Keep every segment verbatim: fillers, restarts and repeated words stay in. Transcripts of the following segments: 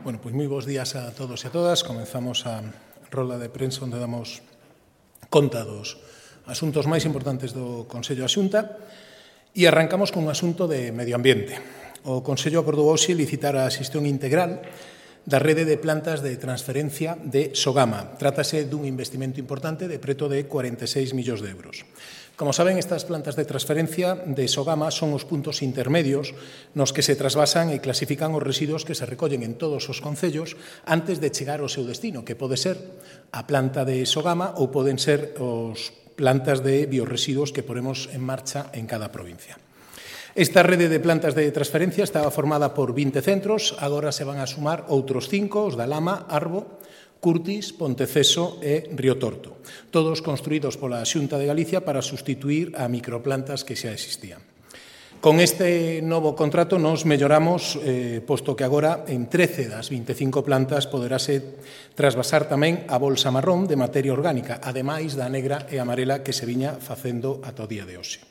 Bueno, pois moi bons días a todos e a todas. Comenzamos a rolda de prensa onde damos conta dos asuntos máis importantes do Consello da Xunta e arrancamos con un asunto de medio ambiente. O Consello acordou hoxe licitar a xestión integral da rede de plantas de transferencia de Sogama. Trátase dun investimento importante de preto de cuarenta e seis millóns de euros. Como saben, estas plantas de transferencia de Sogama son os puntos intermedios nos que se trasvasan e clasifican os residuos que se recollen en todos os concellos antes de chegar ao seu destino, que pode ser a planta de Sogama ou poden ser os plantas de biorresiduos que ponemos en marcha en cada provincia. Esta rede de plantas de transferencia estaba formada por vinte centros, agora se van a sumar outros cinco, os da Lama, Arbo, Curtis, Ponteceso e Río Torto, todos construídos pola Xunta de Galicia para sustituir a microplantas que xa existían. Con este novo contrato nos melloramos, eh, posto que agora en trece das vinte e cinco plantas poderase trasvasar tamén a bolsa marrón de materia orgánica, ademais da negra e amarela que se viña facendo ata o día de hoxe.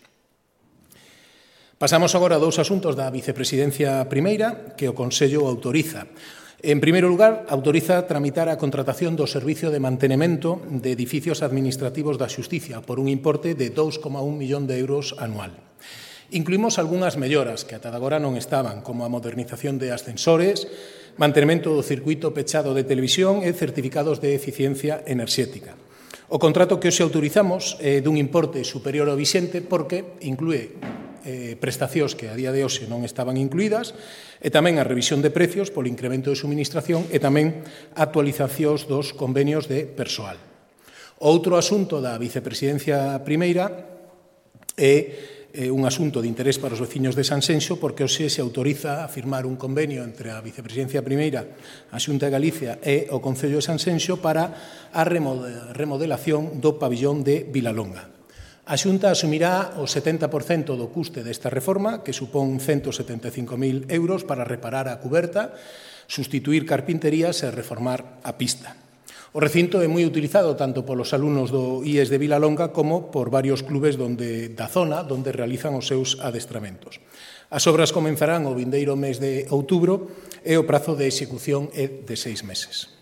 Pasamos agora a dous asuntos da vicepresidencia primeira que o Consello autoriza. En primeiro lugar, autoriza tramitar a contratación do servicio de mantenimento de edificios administrativos da Xusticia por un importe de dous coma un millón de euros anual. Incluímos algunhas melloras que ata agora non estaban, como a modernización de ascensores, mantenimento do circuito pechado de televisión e certificados de eficiencia enerxética. O contrato que hoxe autorizamos é dun importe superior ao vixente porque inclúe eh, prestacións que a día de hoxe non estaban incluídas e tamén a revisión de precios polo incremento de suministración e tamén actualizacións dos convenios de persoal. Outro asunto da vicepresidencia primeira é eh, un asunto de interés para os veciños de Sanxenxo porque hoxe se autoriza a firmar un convenio entre a vicepresidencia primeira, a Xunta de Galicia e o Concello de Sanxenxo para a remodelación do pabillón de Vilalonga. A Xunta asumirá o setenta por cento do custe desta reforma, que supón ciento setenta e cinco mil euros para reparar a cuberta, sustituir carpinterías e reformar a pista. O recinto é moi utilizado tanto polos alumnos do I E S de Vilalonga como por varios clubes donde, da zona onde realizan os seus adestramentos. As obras comenzarán o vindeiro mes de outubro e o prazo de execución é de seis meses.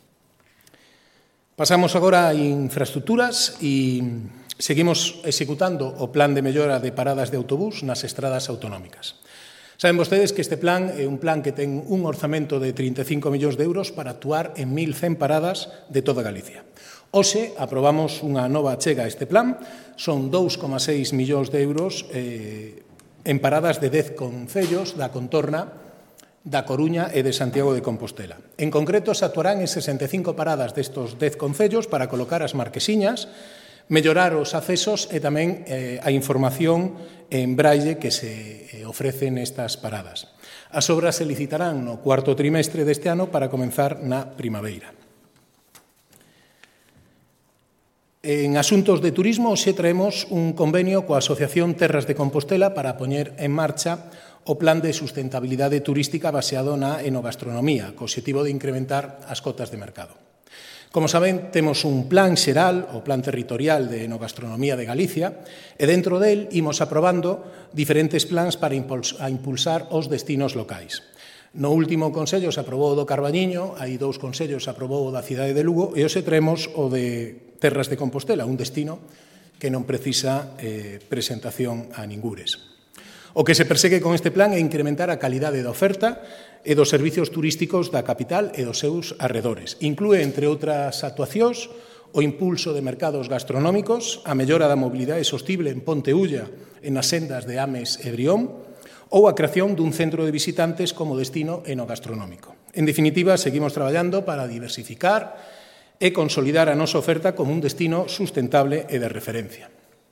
Pasamos agora a infraestructuras e seguimos executando o plan de mellora de paradas de autobús nas estradas autonómicas. Saben vostedes que este plan é un plan que ten un orzamento de trinta e cinco millóns de euros para actuar en mil cen paradas de toda Galicia. Hoxe aprobamos unha nova achega a este plan, son dous coma seis millóns de euros eh, en paradas de dez concellos da contorna da Coruña e de Santiago de Compostela. En concreto, se actuarán en sesenta e cinco paradas destos dez concellos para colocar as marquesiñas, mellorar os accesos e tamén eh, a información en braille que se eh, ofrece nestas paradas. As obras se licitarán no cuarto trimestre deste ano para comenzar na primavera. En asuntos de turismo, hoxe traemos un convenio coa Asociación Terras de Compostela para poñer en marcha o plan de sustentabilidade turística baseado na enogastronomía, co obxectivo de incrementar as cotas de mercado. Como saben, temos un plan xeral, o plan territorial de enogastronomía de Galicia, e dentro del imos aprobando diferentes plans para impulsar os destinos locais. No último Consello se aprobou o do Carballiño, hai dous consellos se aprobou o da cidade de Lugo, e hoxe traemos o de Terras de Compostela, un destino que non precisa eh, presentación a ningures. O que se persegue con este plan é incrementar a calidade da oferta e dos servicios turísticos da capital e dos seus arredores. Inclúe, entre outras actuacións, o impulso de mercados gastronómicos, a mellora da mobilidade sostible en Ponte Ulla e nas sendas de Ames e Brión, ou a creación dun centro de visitantes como destino enogastronómico. En definitiva, seguimos traballando para diversificar e consolidar a nosa oferta como un destino sustentable e de referencia.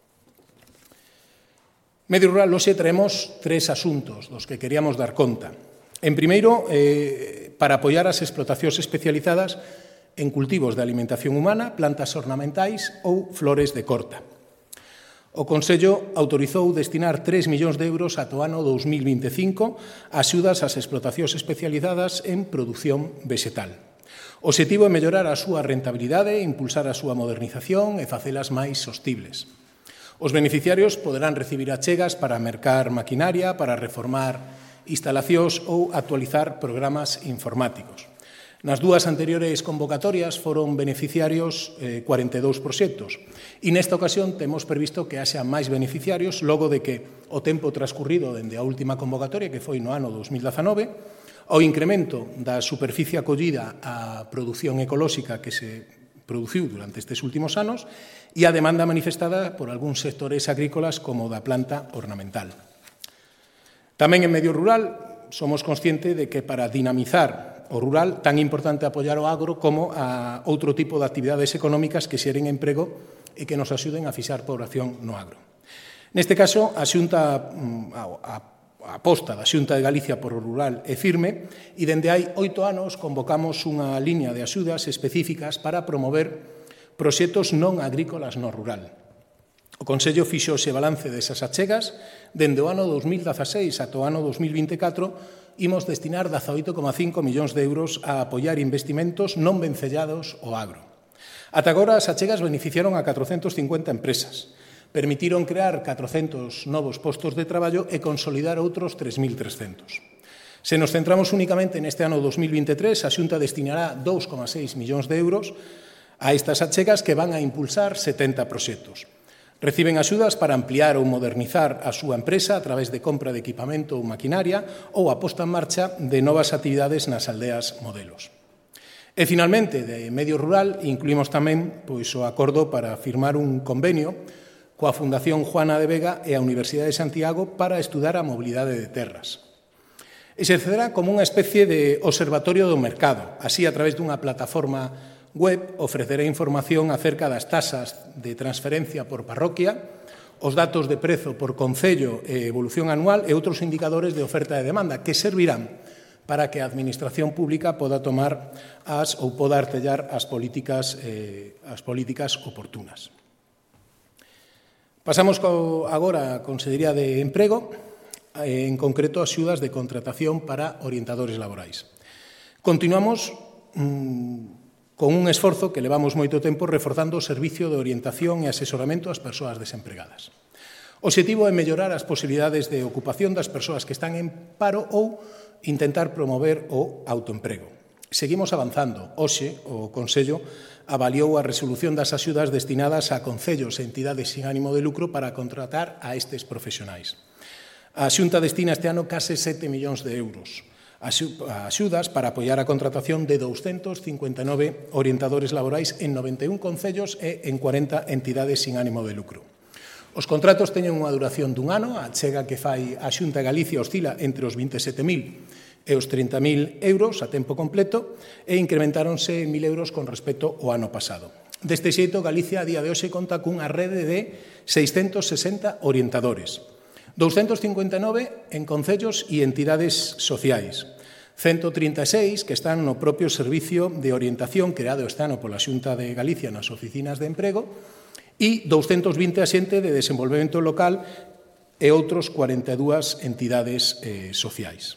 Medio Rural, hoxe traemos tres asuntos dos que queríamos dar conta. En primeiro, eh, para apoiar as explotacións especializadas en cultivos de alimentación humana, plantas ornamentais ou flores de corta. O Consello autorizou destinar tres millóns de euros ata o ano dous mil vinte e cinco a axudas ás explotacións especializadas en produción vegetal. O obxectivo é mellorar a súa rentabilidade, impulsar a súa modernización e facelas máis sostibles. Os beneficiarios poderán recibir achegas para mercar maquinaria, para reformar instalacións ou actualizar programas informáticos. Nas dúas anteriores convocatorias foron beneficiarios eh, cuarenta e dous proxectos e nesta ocasión temos previsto que haxa máis beneficiarios logo de que o tempo transcurrido dende a última convocatoria, que foi no ano dos mil dezanove, ao incremento da superficie acollida á produción ecolóxica que se produciu durante estes últimos anos e a demanda manifestada por algúns sectores agrícolas como da planta ornamental. Tamén en medio rural somos conscientes de que para dinamizar o rural tan importante apoiar o agro como a outro tipo de actividades económicas que xeren emprego e que nos axuden a fixar población no agro. Neste caso, a Xunta, a, a aposta da Xunta de Galicia por o rural é firme e dende hai oito anos convocamos unha liña de axudas específicas para promover proxectos non agrícolas no rural. O Consello fixo ese balance desas achegas. Dende o ano dos mil dezaseis ata o ano dos mil vinte e catro imos destinar dezaoito coma cinco millóns de euros a apoiar investimentos non vencellados ao agro. Ata agora as achegas beneficiaron a catrocentas cincuenta empresas, permitiron crear catrocentos novos postos de traballo e consolidar outros tres mil trescentos. Se nos centramos únicamente neste ano dos mil vinte e tres, a Xunta destinará dous coma seis millóns de euros a estas achegas que van a impulsar setenta proxectos. Reciben axudas para ampliar ou modernizar a súa empresa a través de compra de equipamento ou maquinaria ou a posta en marcha de novas actividades nas aldeas modelos. E, finalmente, de medio rural, incluímos tamén pois, o acordo para firmar un convenio coa Fundación Juana de Vega e a Universidade de Santiago para estudar a mobilidade de terras. Exercerá como unha especie de observatorio do mercado, así a través dunha plataforma web ofrecerá información acerca das tasas de transferencia por parroquia, os datos de prezo por concello e evolución anual e outros indicadores de oferta e demanda que servirán para que a Administración Pública poda tomar as ou poda artellar as políticas, eh, as políticas oportunas. Pasamos co, agora a Consellería de Emprego, eh, en concreto axudas de contratación para orientadores laborais. Continuamos mmm, con un esforzo que levamos moito tempo reforzando o servicio de orientación e asesoramento ás persoas desempregadas. O obxectivo é mellorar as posibilidades de ocupación das persoas que están en paro ou intentar promover o autoemprego. Seguimos avanzando. Hoxe, o Consello avaliou a resolución das axudas destinadas a concellos e entidades sin ánimo de lucro para contratar a estes profesionais. A Xunta destina este ano case sete millóns de euros a axudas para apoiar a contratación de douscentos cincuenta e nove orientadores laborais en noventa e un concellos e en cuarenta entidades sin ánimo de lucro. Os contratos teñen unha duración dun ano, a achega que fai a Xunta de Galicia oscila entre os vinte e sete mil e os trinta mil euros a tempo completo e incrementáronse mil euros con respecto ao ano pasado. Deste xeito, Galicia a día de hoxe conta cunha rede de seiscentos sesenta orientadores, doscientos cincuenta e nove en concellos e entidades sociais, ciento trinta e seis que están no propio servicio de orientación creado este ano pola Xunta de Galicia nas oficinas de emprego e doscientos vinte a xente de desenvolvemento local e outros cuarenta e dúas entidades eh, sociais.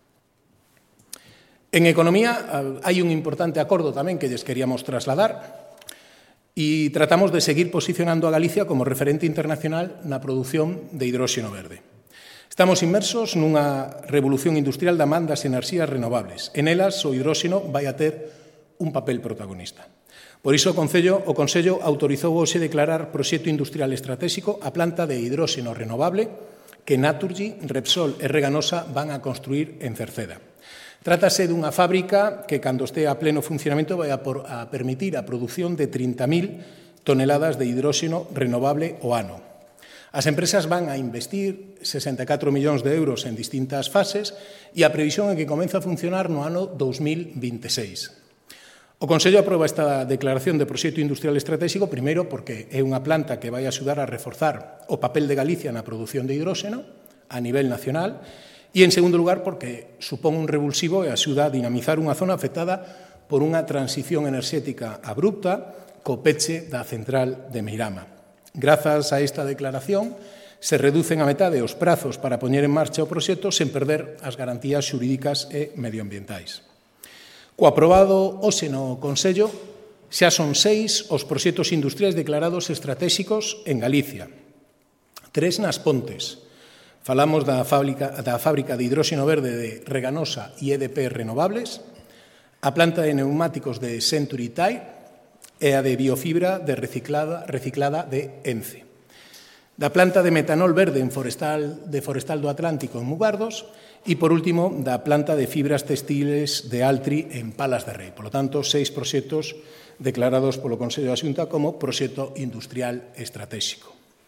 En economía hai un importante acordo tamén que lles queríamos trasladar e tratamos de seguir posicionando a Galicia como referente internacional na produción de hidróxeno verde. Estamos inmersos nunha revolución industrial da man das enerxías renovables. En elas, o hidróxeno vai a ter un papel protagonista. Por iso, o Concello, o Consello autorizou hoxe declarar proxecto industrial estratégico a planta de hidróxeno renovable que Naturgy, Repsol e Reganosa van a construir en Cerceda. Trátase dunha fábrica que, cando este a pleno funcionamento, vai a, por, a permitir a produción de trinta mil toneladas de hidróxeno renovable ao ano. As empresas van a investir sesenta e catro millóns de euros en distintas fases e a previsión é que comece a funcionar no ano dos mil vinte e seis. O Consello aproba esta declaración de proxecto industrial estratégico, primeiro porque é unha planta que vai axudar a reforzar o papel de Galicia na produción de hidróxeno a nivel nacional, e, en segundo lugar, porque supón un revulsivo e axuda a dinamizar unha zona afectada por unha transición enerxética abrupta co peche da central de Meirama. Grazas a esta declaración, se reducen a metade os prazos para poñer en marcha o proxecto sen perder as garantías xurídicas e medioambientais. Co aprobado hoxe no Consello, xa son seis os proxectos industriais declarados estratégicos en Galicia. Tres nas Pontes. Falamos da fábrica, da fábrica de hidróxeno verde de Reganosa e E D P Renovables, a planta de neumáticos de Century Tire e a de biofibra de reciclada, reciclada de Ence. Da planta de metanol verde en Forestal, de Forestal do Atlántico en Mugardos e, por último, da planta de fibras textiles de Altri en Palas de Rei. Por lo tanto, seis proxectos declarados polo Consello da Xunta como proxecto industrial estratégico.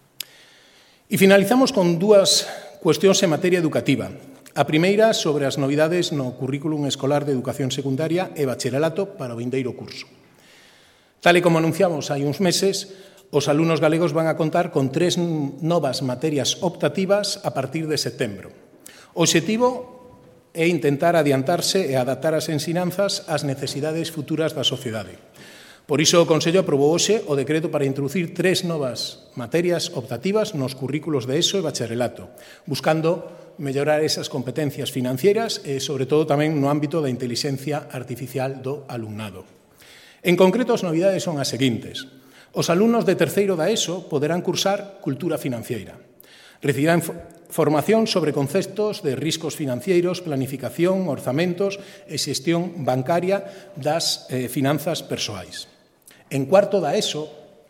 E finalizamos con dúas cuestións en materia educativa. A primeira sobre as novidades no currículum escolar de educación secundaria e bacharelato para o vindeiro curso. Tal e como anunciamos hai uns meses, os alumnos galegos van a contar con tres novas materias optativas a partir de setembro. O obxectivo é intentar adiantarse e adaptar as ensinanzas ás necesidades futuras da sociedade. Por iso o Consello aprobou hoxe o decreto para introducir tres novas materias optativas nos currículos de ESO e bacharelato, buscando mellorar esas competencias financieras e, sobre todo, tamén no ámbito da inteligencia artificial do alumnado. En concreto, as novidades son as seguintes. Os alumnos de terceiro da ESO poderán cursar Cultura Financiera. Recibirán formación sobre conceptos de riscos financeiros, planificación, orzamentos e xestión bancaria das eh, finanzas persoais. En cuarto da ESO,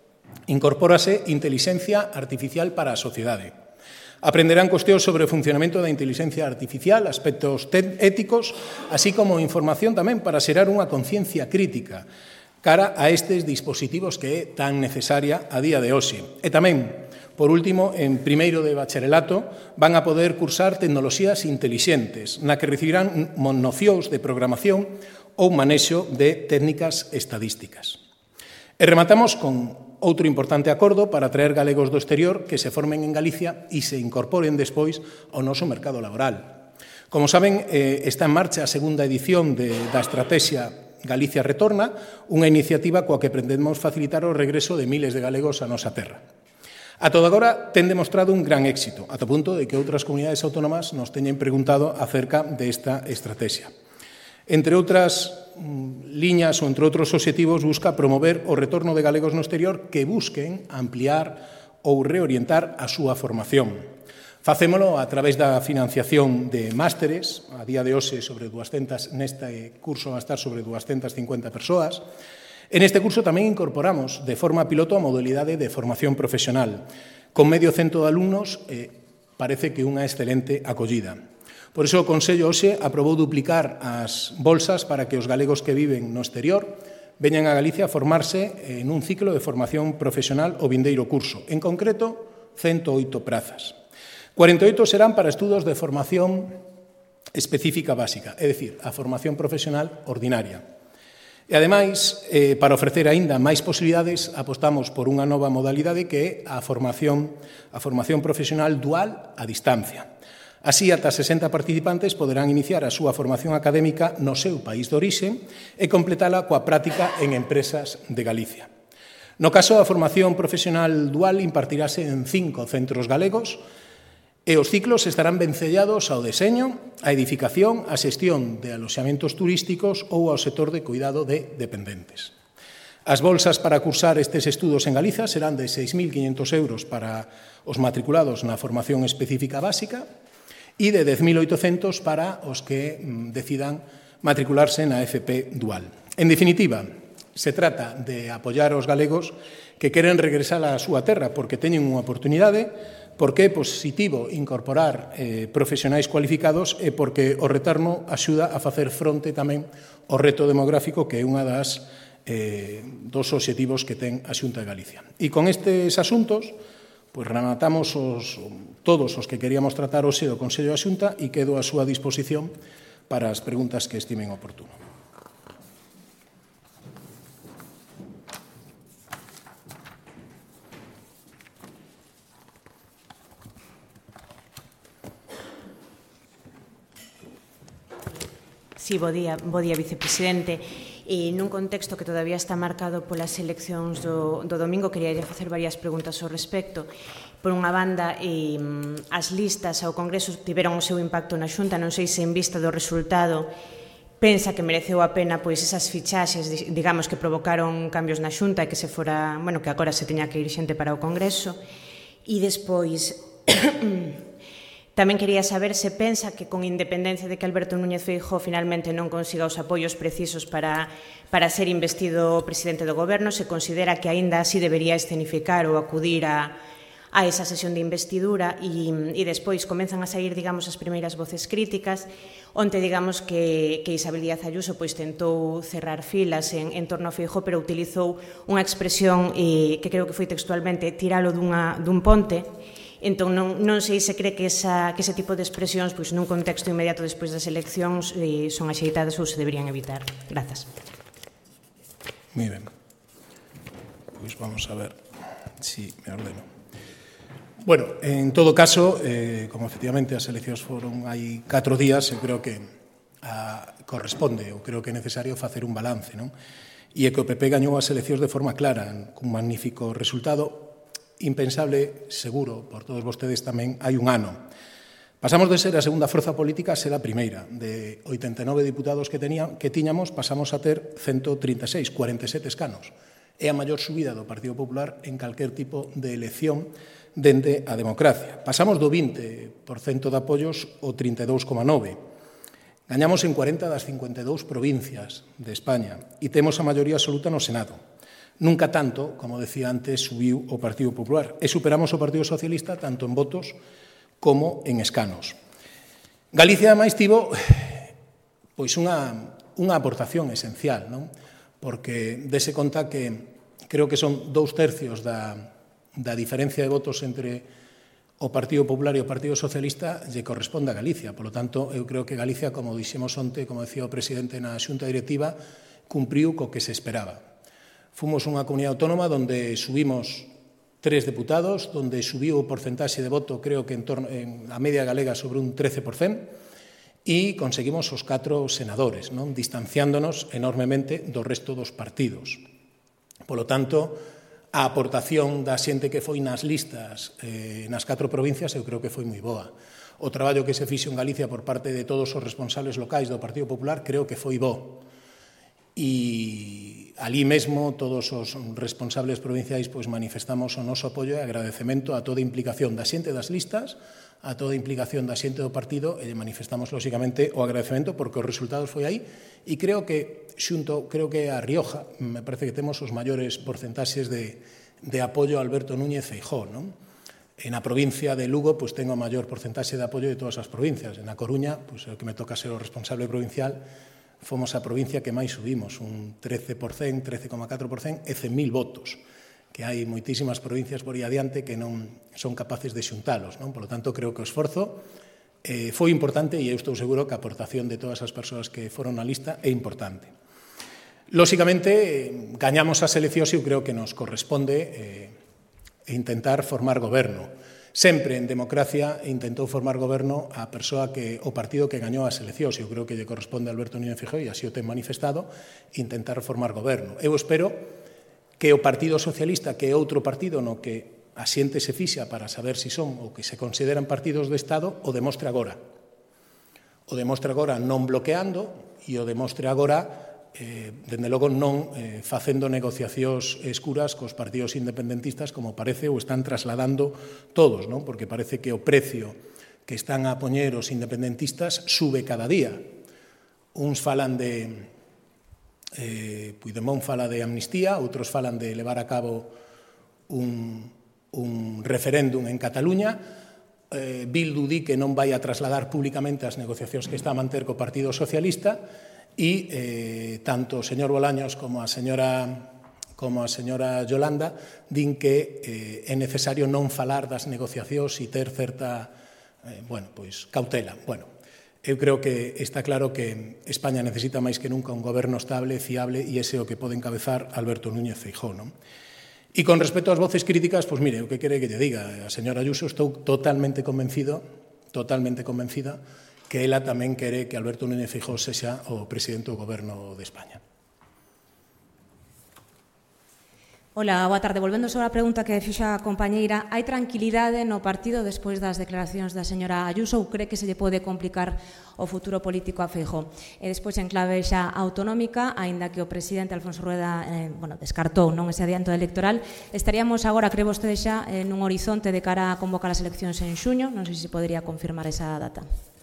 incorpórase inteligencia artificial para a sociedade. Aprenderán cuestións sobre o funcionamento da inteligencia artificial, aspectos éticos, así como información tamén para xerar unha conciencia crítica cara a estes dispositivos que é tan necesaria a día de hoxe. E tamén, por último, en primeiro de bacharelato, van a poder cursar tecnoloxías intelixentes, na que recibirán nocións de programación ou manexo de técnicas estadísticas. E rematamos con outro importante acordo para traer galegos do exterior que se formen en Galicia e se incorporen despois ao noso mercado laboral. Como saben, eh, está en marcha a segunda edición de, da Estrategia Galicia Retorna, unha iniciativa coa que pretendemos facilitar o regreso de miles de galegos á nosa terra. A todo agora ten demostrado un gran éxito, ata o punto de que outras comunidades autónomas nos teñen preguntado acerca desta estrategia. Entre outras liñas ou entre outros obxectivos, busca promover o retorno de galegos no exterior que busquen ampliar ou reorientar a súa formación. Facémolo a través da financiación de másteres, a día de hoxe sobre duascentas, neste curso van a estar sobre duascentas cincuenta persoas. En este curso tamén incorporamos de forma piloto a modalidade de formación profesional. Con medio cento de alumnos, eh, parece que unha excelente acollida. Por iso o Consello hoxe aprobou duplicar as bolsas para que os galegos que viven no exterior veñan a Galicia a formarse en un ciclo de formación profesional o vindeiro curso. En concreto, ciento oito prazas. cuarenta e oito serán para estudos de formación específica básica, é dicir, a formación profesional ordinaria. E, ademais, eh, para ofrecer aínda máis posibilidades, apostamos por unha nova modalidade que é a formación, a formación profesional dual a distancia. Así, ata sesenta participantes poderán iniciar a súa formación académica no seu país de orixe e completala coa práctica en empresas de Galicia. No caso da formación profesional dual, impartirase en cinco centros galegos e os ciclos estarán vencellados ao deseño, á edificación, á xestión de aloxamentos turísticos ou ao sector de cuidado de dependentes. As bolsas para cursar estes estudos en Galiza serán de seis mil quinhentos euros para os matriculados na formación específica básica e de dez mil oitocentos para os que decidan matricularse na F P dual. En definitiva, se trata de apoiar os galegos que queren regresar á súa terra porque teñen unha oportunidade, porque é positivo incorporar eh, profesionais cualificados e porque o retorno axuda a facer fronte tamén ao reto demográfico que é unha das eh, dos obxectivos que ten a Xunta de Galicia. E con estes asuntos, pois rematamos os, todos os que queríamos tratar hoxe do Consello da Xunta e quedo a súa disposición para as preguntas que estimen oportuno. Sí, bo día, bo día, vicepresidente. E nun contexto que todavía está marcado polas eleccións do, do domingo, quería facer varias preguntas ao respecto. Por unha banda, eh, as listas ao Congreso tiveron o seu impacto na Xunta, non sei se en vista do resultado pensa que mereceu a pena pois esas fichaxes, digamos, que provocaron cambios na Xunta e que se fora, bueno, que agora se teña que ir xente para o Congreso. E despois Tamén quería saber se pensa que, con independencia de que Alberto Núñez Feijóo finalmente non consiga os apoios precisos para, para ser investido presidente do goberno, se considera que aínda así debería escenificar ou acudir a, a esa sesión de investidura e, e despois comenzan a sair, digamos, as primeiras voces críticas, onde, digamos, que, que Isabel Díaz Ayuso pois, tentou cerrar filas en, en torno a Feijóo, pero utilizou unha expresión eh, que creo que foi textualmente tiralo dunha, dun ponte. Entón, non, non sei se cree que, esa, que ese tipo de expresións, pois, nun contexto inmediato despois das eleccións, eh, son axeitadas ou se deberían evitar. Grazas. Moi ben. Pois vamos a ver si me ordeno. Bueno, en todo caso, eh, como efectivamente as eleccións foron hai catro días, eu creo que a, corresponde, ou creo que é necesario facer un balance, non? E é que o P P gañou as eleccións de forma clara, cun magnífico resultado, impensable, seguro, por todos vostedes tamén, hai un ano. Pasamos de ser a segunda forza política a ser a primeira. De oitenta e nove diputados que, tenía, que tiñamos, pasamos a ter ciento trinta e seis, cuarenta e sete escanos. É a maior subida do Partido Popular en calquer tipo de elección dende a democracia. Pasamos do vinte por cento de apoios ao trinta e dous coma nove por cento. Gañamos en cuarenta das cincuenta e dous provincias de España e temos a maioría absoluta no Senado. Nunca tanto, como decía antes, subiu o Partido Popular e superamos o Partido Socialista tanto en votos como en escanos. Galicia, ademais, tivo pois unha, unha aportación esencial, non? Porque dese conta que creo que son dous tercios da, da diferencia de votos entre o Partido Popular e o Partido Socialista lle corresponde a Galicia. Por lo tanto, eu creo que Galicia, como dixemos onte, como decía o presidente na xunta directiva, cumpriu co que se esperaba. Fomos unha comunidade autónoma onde subimos tres deputados, onde subiu o porcentaxe de voto, creo que en, torno, en a media galega sobre un trece por cento, e conseguimos os catro senadores, non? Distanciándonos enormemente do resto dos partidos. Por lo tanto, a aportación da xente que foi nas listas eh, nas catro provincias eu creo que foi moi boa. O traballo que se fixo en Galicia por parte de todos os responsables locais do Partido Popular creo que foi bo. E alí mesmo todos os responsables provinciais pois, manifestamos o noso apoio e agradecemento a toda a implicación da xente das listas, a toda a implicación da xente do partido e manifestamos, lóxicamente, o agradecemento porque os resultados foi aí e creo que, xunto, creo que a Rioja, me parece que temos os maiores porcentaxes de, de apoio a Alberto Núñez Feijóo, non? En a provincia de Lugo, pois, tengo o maior porcentaxe de apoio de todas as provincias. En a Coruña, pois, o que me toca ser o responsable provincial, fomos a provincia que máis subimos, un trece por cento, trece coma catro por cento e cen mil votos, que hai moitísimas provincias por aí adiante que non son capaces de xuntalos, non? Por lo tanto, creo que o esforzo eh, foi importante e eu estou seguro que a aportación de todas as persoas que foron na lista é importante. Lóxicamente, gañamos as eleccións e eu creo que nos corresponde eh, intentar formar goberno. Sempre en democracia intentou formar goberno a persoa que o partido que gañou as eleccións. Eu creo que lle corresponde a Alberto Núñez Feijóo e así o ten manifestado intentar formar goberno. Eu espero que o Partido Socialista, que é outro partido no que a xente se fixa para saber se son ou que se consideran partidos de Estado, o demostre agora. O demostre agora non bloqueando e o demostre agora Eh, dende logo non eh, facendo negociacións escuras cos partidos independentistas como parece o están trasladando todos, non? Porque parece que o precio que están a poñer os independentistas sube cada día. Uns falan de eh, Puigdemont fala de amnistía, outros falan de levar a cabo un, un referéndum en Cataluña, eh, Bildu di que non vai a trasladar públicamente as negociacións que está a manter co Partido Socialista. E eh, tanto o señor Bolaños como a señora, como a señora Yolanda din que eh, é necesario non falar das negociacións e ter certa eh, bueno, pois, cautela. Bueno, eu creo que está claro que España necesita máis que nunca un goberno estable, fiable, e ese é o que pode encabezar Alberto Núñez Feijóo, non? E con respecto ás voces críticas, pois mire, o que quere que lle diga, a señora Ayuso, estou totalmente convencido, totalmente convencida, que ela tamén quere que Alberto Núñez Feijóo sexa o presidente do Goberno de España. Ola, boa tarde. Volvendo sobre a pregunta que fixa a compañeira, hai tranquilidade no partido despois das declaracións da señora Ayuso ou cree que se lle pode complicar o futuro político a Feijóo? E despois, en clave xa autonómica, aínda que o presidente Alfonso Rueda eh, bueno, descartou non ese adianto electoral, estaríamos agora, cree vostede xa, eh, nun horizonte de cara a convocar as eleccións en xuño? Non sei se podería confirmar esa data.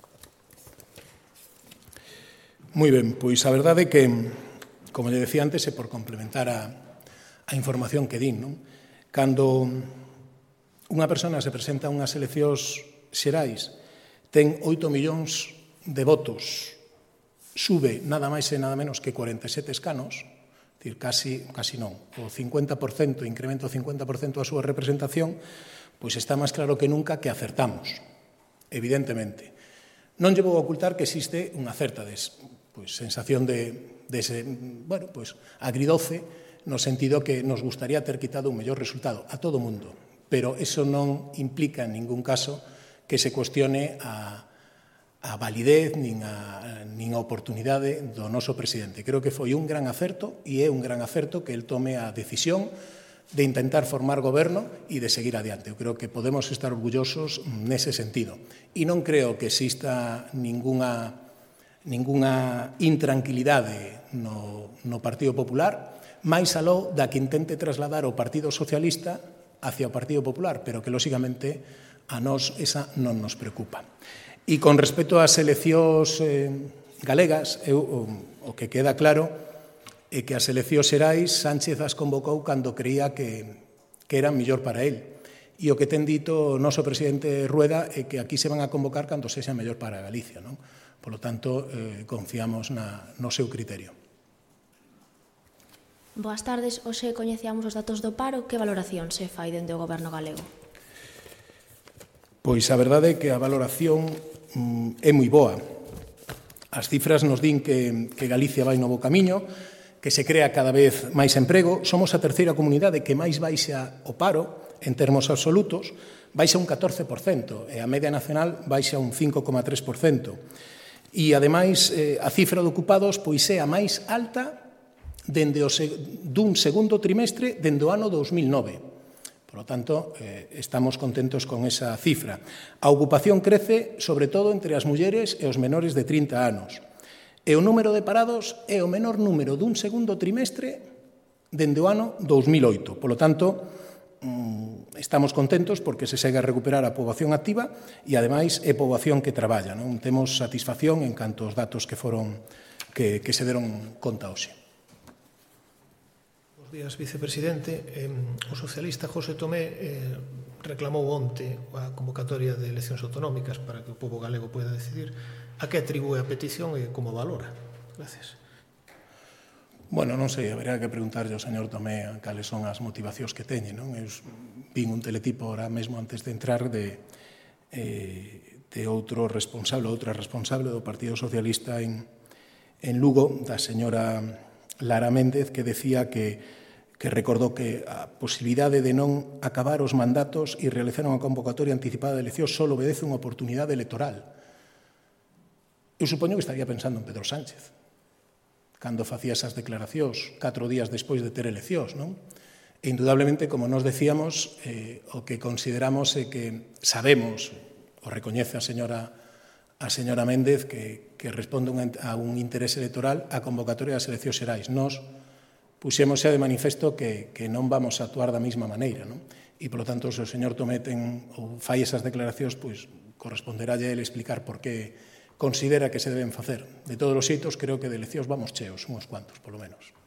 Moi ben, pois a verdade é que, como lle decía antes, e por complementar a a información que din, non? Cando unha persona se presenta a unhas eleccións xerais, ten oito millóns de votos, sube nada máis e nada menos que cuarenta e sete escanos, decir, casi, casi non, o cincuenta por cento, incremento o cincuenta por cento a súa representación, pois está máis claro que nunca que acertamos, evidentemente. Non lle vou ocultar que existe unha certa des, pois, sensación de, de ese, bueno, pois, agridoce, no sentido que nos gustaría ter quitado un mellor resultado a todo o mundo, pero eso non implica en ningún caso que se cuestione a, a validez nin a, nin a oportunidade do noso presidente. Creo que foi un gran acerto e é un gran acerto que el tome a decisión de intentar formar goberno e de seguir adiante. Eu creo que podemos estar orgullosos nese sentido. E non creo que exista ninguna, ninguna intranquilidade no, no Partido Popular, máis aló da que intente trasladar o Partido Socialista hacia o Partido Popular, pero que, lóxicamente, a nós esa non nos preocupa. E con respecto ás eleccións eh, galegas, eu, o, o que queda claro é que as eleccións xerais Sánchez as convocou cando creía que, que eran mellor para él. E o que ten dito o noso presidente Rueda é que aquí se van a convocar cando sexa mellor para Galicia, non? Por lo tanto, eh, confiamos na, no seu criterio. Boas tardes. Hoxe coñecíamos os datos do paro. Que valoración se fai dende o Goberno galego? Pois a verdade é que a valoración mm, é moi boa. As cifras nos din que, que Galicia vai no bo camiño, que se crea cada vez máis emprego. Somos a terceira comunidade que máis baixa o paro en termos absolutos, baixa un catorce por cento e a media nacional baixa un cinco coma tres por cento. E, ademais, eh, a cifra de ocupados pois é a máis alta dende o dun segundo trimestre dende o ano dos mil nove. Por lo tanto, eh, estamos contentos con esa cifra. A ocupación crece, sobre todo, entre as mulleres e os menores de trinta anos. E o número de parados é o menor número dun segundo trimestre dende o ano dos mil oito. Por lo tanto, estamos contentos porque se segue a recuperar a poboación activa e, ademais, é poboación que traballa, non? Temos satisfacción en canto aos datos que foron que, que se deron conta hoxe. Días, vicepresidente. Eh, o socialista José Tomé eh, reclamou onte a convocatoria de eleccións autonómicas para que o pobo galego poida decidir. A que atribúe a petición e como valora? Gracias. Bueno, non sei, haberá que preguntarlle ao señor Tomé cales son as motivacións que teñe, non? Eu vin un teletipo ahora mesmo antes de entrar de, eh, de outro responsable, outra responsable do Partido Socialista en, en Lugo, da señora Lara Méndez, que decía que que recordou que a posibilidade de non acabar os mandatos e realizar unha convocatoria anticipada de eleccións só obedece unha oportunidade electoral. Eu supoño que estaría pensando en Pedro Sánchez, cando facía esas declaracións catro días despois de ter eleccións, non? E, indudablemente, como nos decíamos, eh, o que consideramos é que sabemos, o recoñece a señora, a señora Méndez, que, que responde a un interés electoral a convocatoria das eleccións xerais. Nos puxemos xa de manifesto que, que non vamos a actuar da mesma maneira, non? E, polo tanto, se o señor Tomé ten, ou fai esas declaracións, pois corresponderá a ele explicar por que considera que se deben facer. De todos os xeitos, creo que de eleccións vamos cheos, uns cuantos, polo menos.